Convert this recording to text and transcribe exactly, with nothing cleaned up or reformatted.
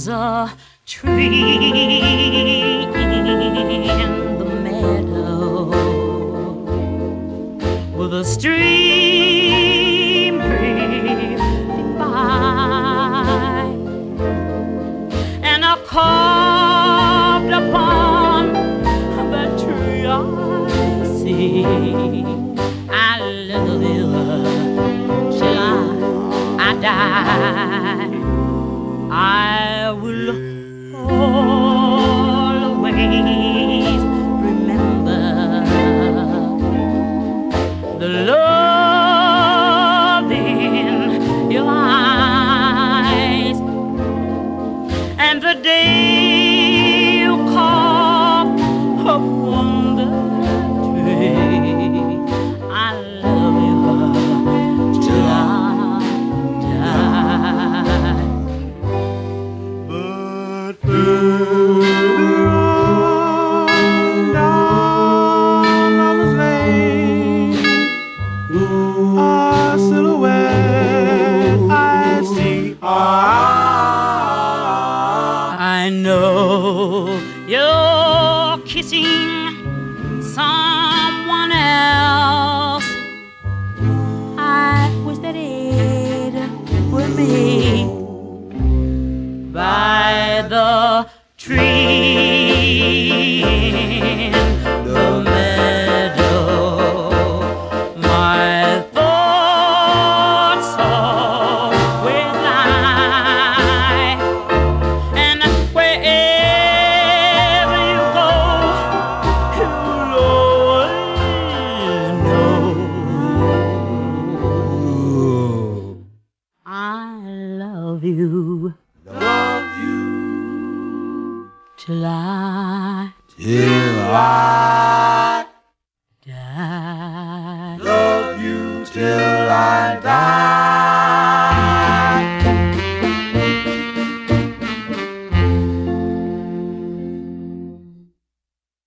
was a tree in the meadow with a stream drifting by, and I carved upon that tree I see, I love you till I, I die. I will always remember the love in your eyes, and the day you carved upon the tree. I love you till I die. But further on down Lover's Lane, a silhouette I see. I know you're kissing someone else. I wish that it were me by the tree in the meadow. My thoughts always lie, and wherever you go, you'll always know I love you. Love you. Till I Till I